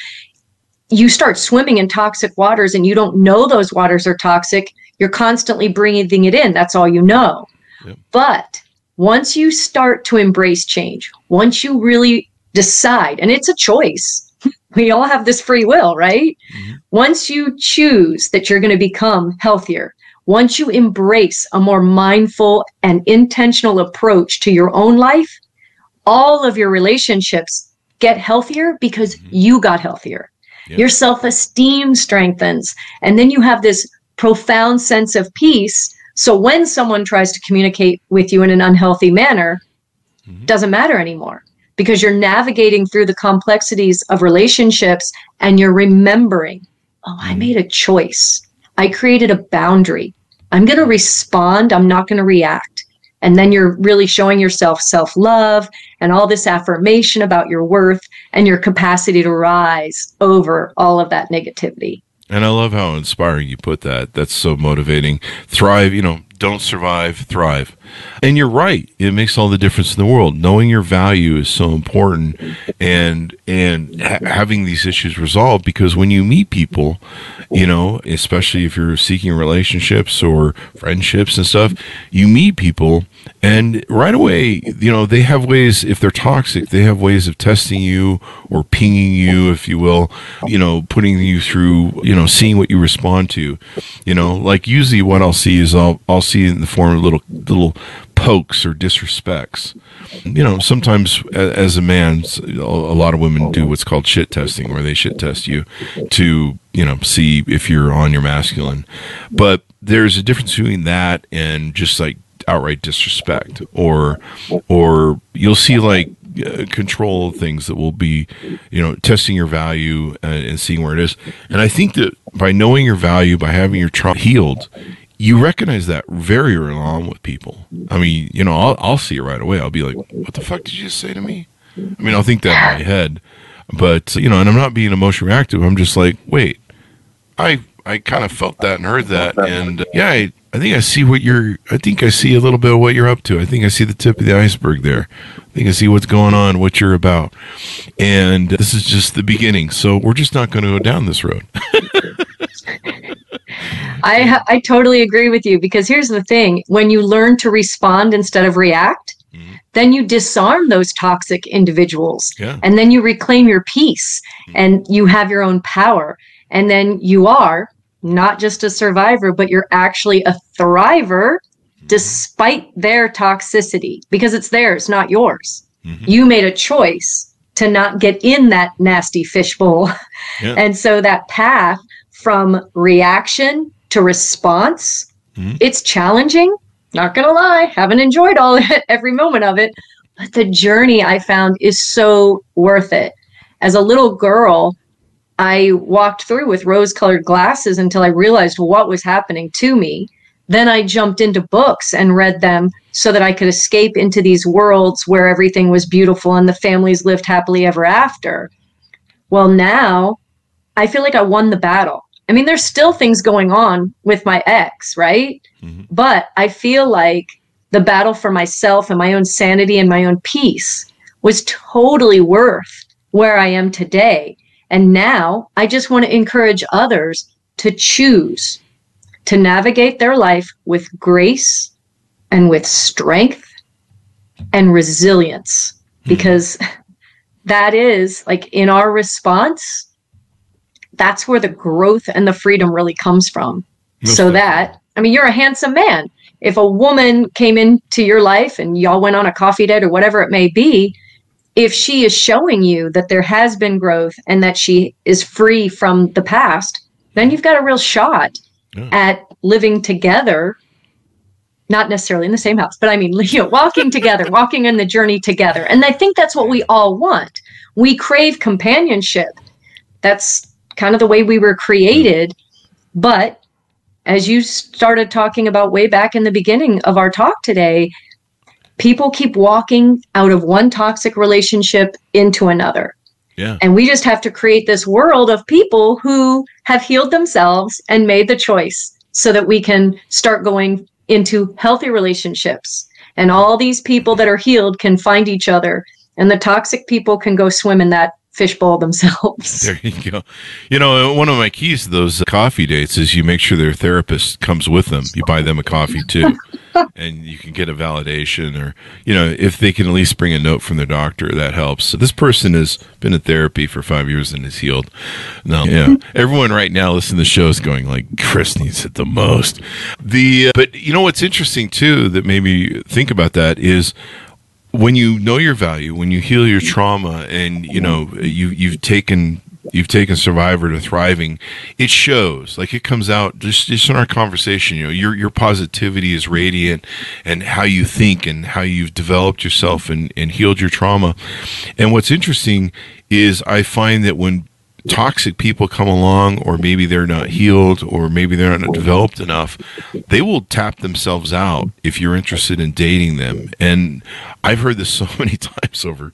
[SPEAKER 3] you start swimming in toxic waters and you don't know those waters are toxic. You're constantly breathing it in. That's all you know. Yep. But once you start to embrace change, once you really decide, and it's a choice, we all have this free will, right? Mm-hmm. Once you choose that you're going to become healthier, once you embrace a more mindful and intentional approach to your own life, all of your relationships get healthier because you got healthier. Yep. Your self-esteem strengthens. And then you have this profound sense of peace. So when someone tries to communicate with you in an unhealthy manner, doesn't matter anymore. Because you're navigating through the complexities of relationships and you're remembering, oh, I made a choice. I created a boundary. I'm going to respond. I'm not going to react. And then you're really showing yourself self-love and all this affirmation about your worth and your capacity to rise over all of that negativity.
[SPEAKER 2] And I love how inspiring you put that. That's so motivating. Thrive, don't survive, thrive. And you're right. It makes all the difference in the world. Knowing your value is so important, and having these issues resolved, because when you meet people, especially if you're seeking relationships or friendships and stuff, you meet people and right away, they have ways, if they're toxic, they have ways of testing you or pinging you, if you will, putting you through, seeing what you respond to, like usually what I'll see is I'll see in the form of little pokes or disrespects. Sometimes as a man, a lot of women do what's called shit testing, where they shit test you to, see if you're on your masculine. But there's a difference between that and just like outright disrespect, or you'll see like control things that will be, testing your value and seeing where it is. And I think that by knowing your value, by having your trauma healed, you recognize that very early on with people. I mean, I'll see it right away. I'll be like, what the fuck did you just say to me? I mean, I'll think that in my head, but, and I'm not being emotionally reactive. I'm just like, wait, I kind of felt that and heard that. And I think I see I think I see a little bit of what you're up to. I think I see the tip of the iceberg there. I think I see what's going on, what you're about. And this is just the beginning. So we're just not going to go down this road.
[SPEAKER 3] I totally agree with you, because here's the thing. When you learn to respond instead of react, then you disarm those toxic individuals, and then you reclaim your peace, and you have your own power. And then you are not just a survivor, but you're actually a thriver despite their toxicity, because it's theirs, not yours. You made a choice to not get in that nasty fishbowl. And so that path from reaction to response, it's challenging. Not going to lie, haven't enjoyed every moment of it, but the journey I found is so worth it. As a little girl, I walked through with rose-colored glasses until I realized what was happening to me. Then I jumped into books and read them so that I could escape into these worlds where everything was beautiful and the families lived happily ever after. Well, now I feel like I won the battle. I mean, there's still things going on with my ex, right? But I feel like the battle for myself and my own sanity and my own peace was totally worth where I am today. And now I just want to encourage others to choose to navigate their life with grace and with strength and resilience, because that is like in our response, that's where the growth and the freedom really comes from. You're a handsome man. If a woman came into your life and y'all went on a coffee date or whatever it may be, if she is showing you that there has been growth and that she is free from the past, then you've got a real shot at living together, not necessarily in the same house, but I mean, walking together, walking in the journey together. And I think that's what we all want. We crave companionship. That's kind of the way we were created. But as you started talking about way back in the beginning of our talk today, people keep walking out of one toxic relationship into another. And we just have to create this world of people who have healed themselves and made the choice so that we can start going into healthy relationships. And all these people that are healed can find each other, and the toxic people can go swim in that fishbowl themselves.
[SPEAKER 2] There you go. One of my keys to those coffee dates is you make sure their therapist comes with them. You buy them a coffee too, and you can get a validation, or, if they can at least bring a note from their doctor, that helps. So this person has been in therapy for 5 years and is healed. Now, everyone right now listening to the show is going like, Chris needs it the most. But what's interesting too, that made me think about that is, when you know your value, when you heal your trauma, and you've taken Survivor to thriving, it shows. Like, it comes out just in our conversation. Your positivity is radiant, and how you think and how you've developed yourself and healed your trauma. And what's interesting is I find that when toxic people come along, or maybe they're not healed, or maybe they're not developed enough, they will tap themselves out if you're interested in dating them. And I've heard this so many times over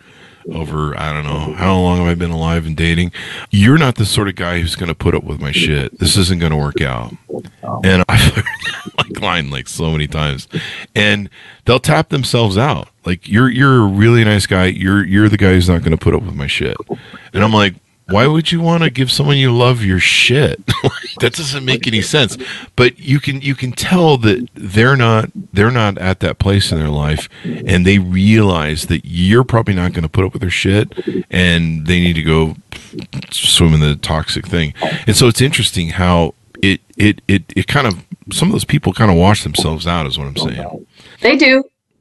[SPEAKER 2] I don't know how long have I been alive and dating. You're not the sort of guy who's going to put up with my shit. This isn't going to work out. And I've heard that line like so many times, and they'll tap themselves out. Like, you're a really nice guy. You're the guy who's not going to put up with my shit. And I'm like, why would you want to give someone you love your shit? That doesn't make any sense. But you can tell that they're not at that place in their life, and they realize that you're probably not going to put up with their shit, and they need to go swim in the toxic thing. And so it's interesting how it kind of, some of those people kind of wash themselves out, is what I'm saying.
[SPEAKER 3] They do.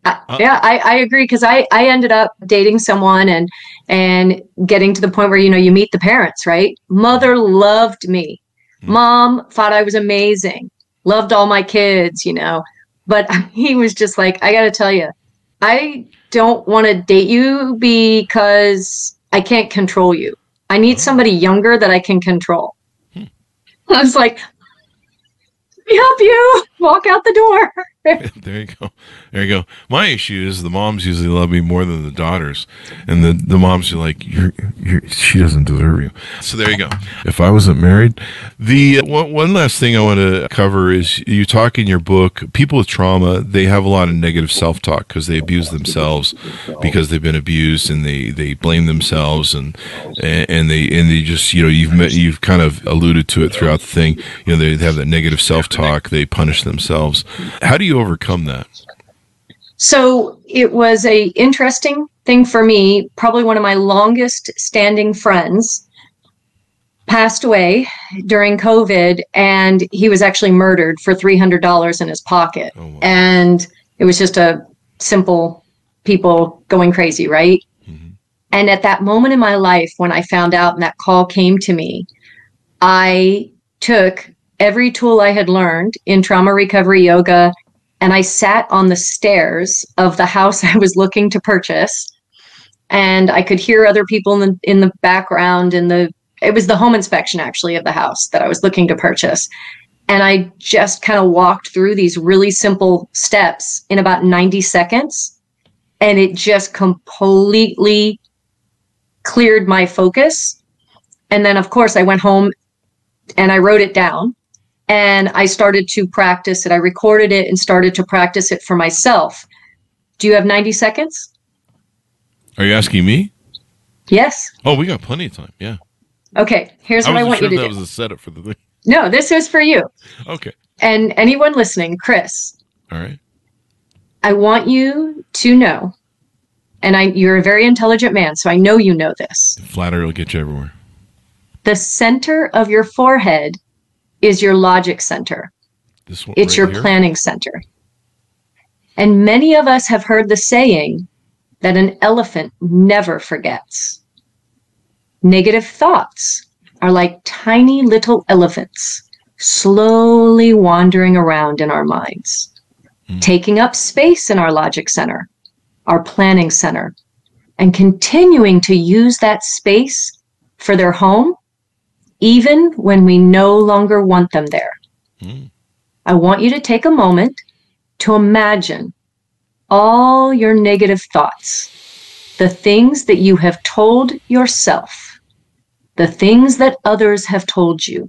[SPEAKER 3] I agree, because I ended up dating someone and getting to the point where, you meet the parents, right? Mother loved me. Mom thought I was amazing. Loved all my kids, But he was just like, I got to tell you, I don't want to date you because I can't control you. I need somebody younger that I can control. I was like, let me help you. Walk out the door.
[SPEAKER 2] There you go. There you go. My issue is the moms usually love me more than the daughters, and the moms are like, she doesn't deserve you. So there you go. If I wasn't married, the one last thing I want to cover is you talk in your book. People with trauma, they have a lot of negative self-talk because they abuse themselves because they've been abused, and they blame themselves, and they just you've kind of alluded to it throughout the thing. They have that negative self-talk. They punish themselves. How do you overcome that?
[SPEAKER 3] So it was a interesting thing for me. Probably one of my longest standing friends passed away during COVID, and he was actually murdered for $300 in his pocket. Oh, wow. And it was just a simple people going crazy, right? Mm-hmm. And at that moment in my life, when I found out and that call came to me, I took every tool I had learned in trauma recovery yoga, and I sat on the stairs of the house I was looking to purchase, and I could hear other people in the background. It was the home inspection actually of the house that I was looking to purchase. And I just kind of walked through these really simple steps in about 90 seconds. And it just completely cleared my focus. And then of course I went home and I wrote it down. And I started to practice it. I recorded it and started to practice it for myself. Do you have 90 seconds?
[SPEAKER 2] Are you asking me?
[SPEAKER 3] Yes.
[SPEAKER 2] Oh, we got plenty of time. Yeah.
[SPEAKER 3] Okay. Here's what I want you to do.
[SPEAKER 2] That was a setup for the thing.
[SPEAKER 3] No, this is for you.
[SPEAKER 2] Okay.
[SPEAKER 3] And anyone listening, Chris.
[SPEAKER 2] All right.
[SPEAKER 3] I want you to know, and you're a very intelligent man, so I know you know this.
[SPEAKER 2] Flattery will get you everywhere. The
[SPEAKER 3] center of your forehead is your logic center.
[SPEAKER 2] This one
[SPEAKER 3] it's
[SPEAKER 2] right
[SPEAKER 3] your
[SPEAKER 2] here?
[SPEAKER 3] planning center. And many of us have heard the saying that an elephant never forgets. Negative thoughts are like tiny little elephants slowly wandering around in our minds, taking up space in our logic center, our planning center, and continuing to use that space for their home even when we no longer want them there. I want you to take a moment to imagine all your negative thoughts, the things that you have told yourself, the things that others have told you.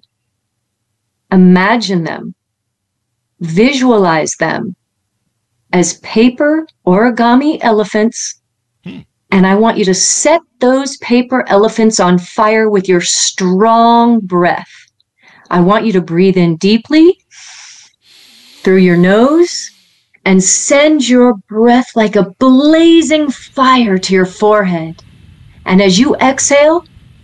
[SPEAKER 3] Imagine them, visualize them as paper origami elephants. And I want you to set those paper elephants on fire with your strong breath. I want you to breathe in deeply through your nose and send your breath like a blazing fire to your forehead. And as you exhale,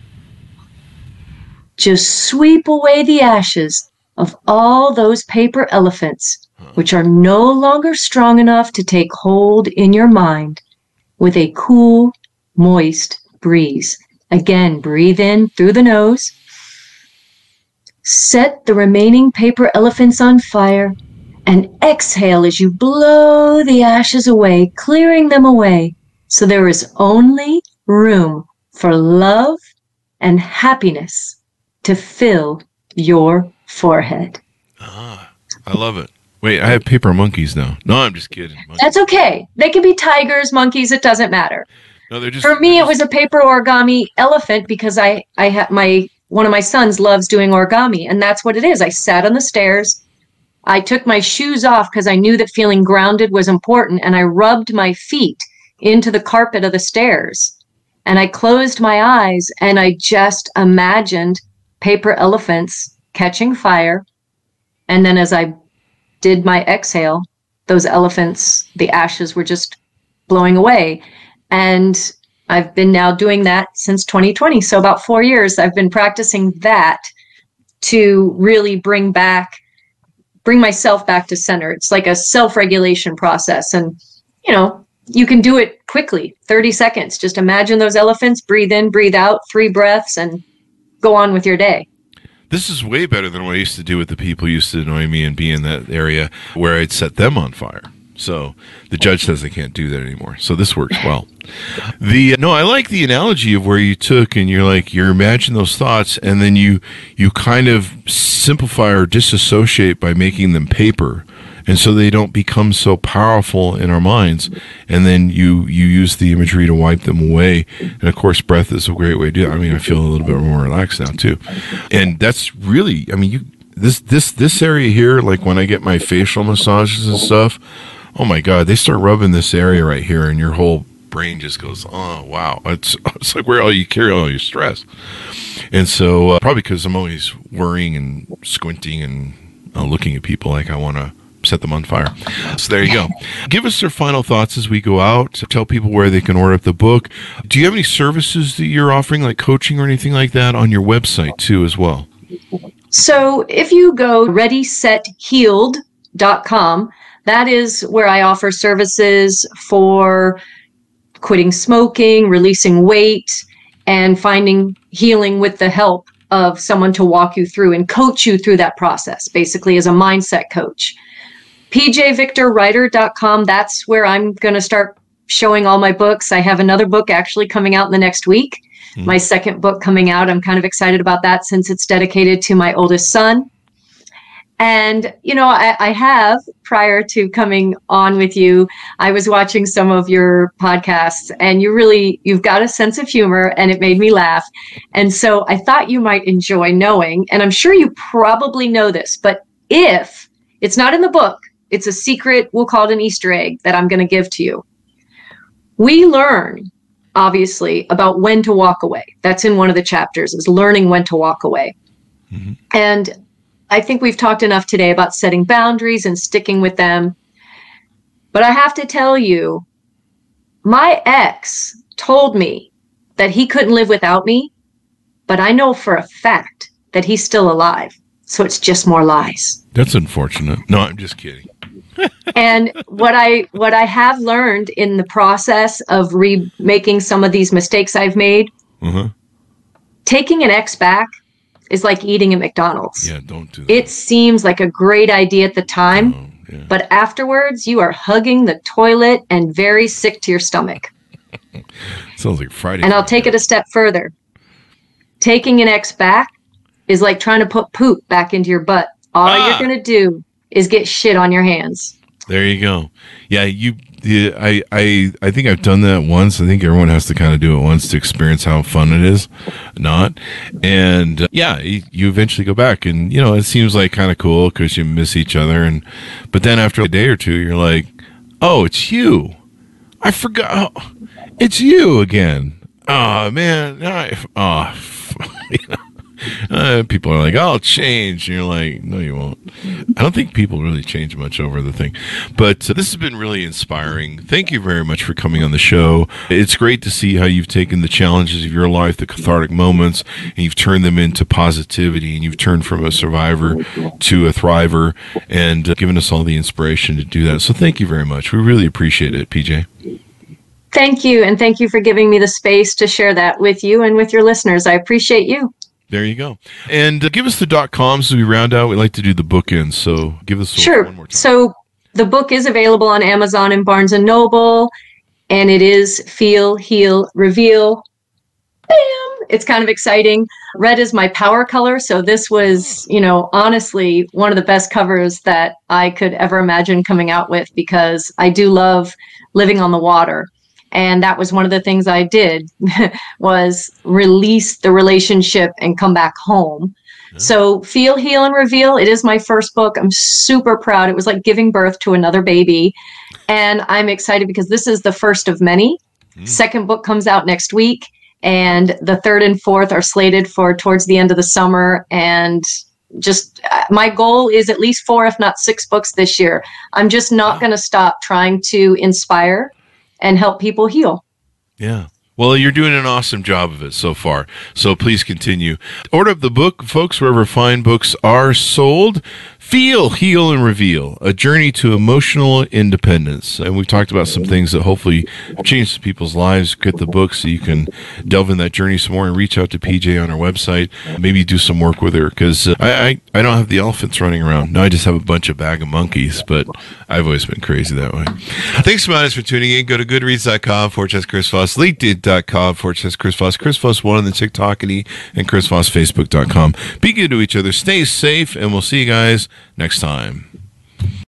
[SPEAKER 3] just sweep away the ashes of all those paper elephants, which are no longer strong enough to take hold in your mind, with a cool, moist breeze. Again, breathe in through the nose. Set the remaining paper elephants on fire and exhale as you blow the ashes away, clearing them away, so there is only room for love and happiness to fill your forehead.
[SPEAKER 2] I love it. Wait, I have paper monkeys now. No, I'm just kidding. Monkeys.
[SPEAKER 3] That's okay. They can be tigers, monkeys, it doesn't matter.
[SPEAKER 2] No, they're just.
[SPEAKER 3] For me, it was a paper origami elephant because I had one of my sons loves doing origami, and that's what it is. I sat on the stairs. I took my shoes off because I knew that feeling grounded was important, and I rubbed my feet into the carpet of the stairs. And I closed my eyes, and I just imagined paper elephants catching fire. And then as I did my exhale, those elephants, the ashes were just blowing away. And I've been now doing that since 2020. So about 4 years, I've been practicing that to really bring myself back to center. It's like a self-regulation process. And, you can do it quickly, 30 seconds. Just imagine those elephants, breathe in, breathe out, 3 breaths, and go on with your day.
[SPEAKER 2] This is way better than what I used to do with the people who used to annoy me and be in that area where I'd set them on fire. So the judge says I can't do that anymore. So this works well. No, I like the analogy of where you took and you imagine those thoughts and then you kind of simplify or disassociate by making them paper. And so they don't become so powerful in our minds. And then you use the imagery to wipe them away. And of course, breath is a great way to do that. I mean, I feel a little bit more relaxed now too. And that's really, I mean, this area here, like when I get my facial massages and stuff, oh my God, they start rubbing this area right here and your whole brain just goes, oh, wow. It's like where you carry all your stress. And so probably because I'm always worrying and squinting and looking at people like I want to set them on fire. So there you go. Give us your final thoughts as we go out. Tell people where they can order up the book. Do you have any services that you're offering, like coaching or anything like that, on your website too as well?
[SPEAKER 3] So if you go readysethealed.com, that is where I offer services for quitting smoking, releasing weight, and finding healing with the help of someone to walk you through and coach you through that process, basically as a mindset coach. pjvictorwriter.com, that's where I'm going to start showing all my books. I have another book actually coming out in the next week. My second book coming out. I'm kind of excited about that since it's dedicated to my oldest son. And, you know, I have, prior to coming on with you, I was watching some of your podcasts and you've got a sense of humor and it made me laugh. And so I thought you might enjoy knowing, and I'm sure you probably know this, but if it's not in the book, it's a secret, we'll call it an Easter egg that I'm going to give to you. We learn, obviously, about when to walk away. That's in one of the chapters, is learning when to walk away. Mm-hmm. And I think we've talked enough today about setting boundaries and sticking with them. But I have to tell you, my ex told me that he couldn't live without me, but I know for a fact that he's still alive. So it's just more lies.
[SPEAKER 2] That's unfortunate. No, I'm just kidding.
[SPEAKER 3] And what I have learned in the process of remaking some of these mistakes I've made, taking an ex back is like eating at McDonald's.
[SPEAKER 2] Yeah, don't do that.
[SPEAKER 3] It seems like a great idea at the time, but afterwards you are hugging the toilet and very sick to your stomach.
[SPEAKER 2] Sounds like Friday.
[SPEAKER 3] And I'll take it a step further. Taking an ex back is like trying to put poop back into your butt. All you're going to do is get shit on your hands.
[SPEAKER 2] There you go. Yeah, I think I've done that once. I think everyone has to kind of do it once to experience how fun it is. Not. And you eventually go back and, it seems like kind of cool because you miss each other. But then after a day or two, you're like, oh, it's you. I forgot. Oh, it's you again. Oh, man. People are like, I'll change. And you're like, no, you won't. I don't think people really change much over the thing. But this has been really inspiring. Thank you very much for coming on the show. It's great to see how you've taken the challenges of your life, the cathartic moments, and you've turned them into positivity, and you've turned from a survivor to a thriver, and given us all the inspiration to do that. So thank you very much. We really appreciate it, PJ.
[SPEAKER 3] Thank you, and thank you for giving me the space to share that with you and with your listeners. I appreciate you.
[SPEAKER 2] There you go. And give us the .coms as we round out. We like to do the bookends, so give us one more time.
[SPEAKER 3] So the book is available on Amazon and Barnes & Noble, and it is Feel, Heal, Reveal. Bam! It's kind of exciting. Red is my power color, so this was, honestly, one of the best covers that I could ever imagine coming out with, because I do love living on the water. And that was one of the things I did was release the relationship and come back home. Yeah. So Feel, Heal, and Reveal, it is my first book. I'm super proud. It was like giving birth to another baby. And I'm excited because this is the first of many. Second book comes out next week. And the third and fourth are slated for towards the end of the summer. And just my goal is at least 4, if not 6 books this year. I'm just not going to stop trying to inspire and help people heal.
[SPEAKER 2] Yeah. Well, you're doing an awesome job of it so far. So please continue. Order up the book, folks, wherever fine books are sold. Feel, Heal, and Reveal, A Journey to Emotional Independence. And we've talked about some things that hopefully change people's lives. Get the book so you can delve in that journey some more and reach out to PJ on our website. Maybe do some work with her, because I don't have the elephants running around. Now I just have a bunch of bag of monkeys, but I've always been crazy that way. Thanks so much for tuning in. Go to goodreads.com/Chris Voss, LinkedIn.com/Chris Voss, Chris Voss 1 on the TikTok and ChrisVossFacebook.com. Be good to each other. Stay safe, and we'll see you guys next time.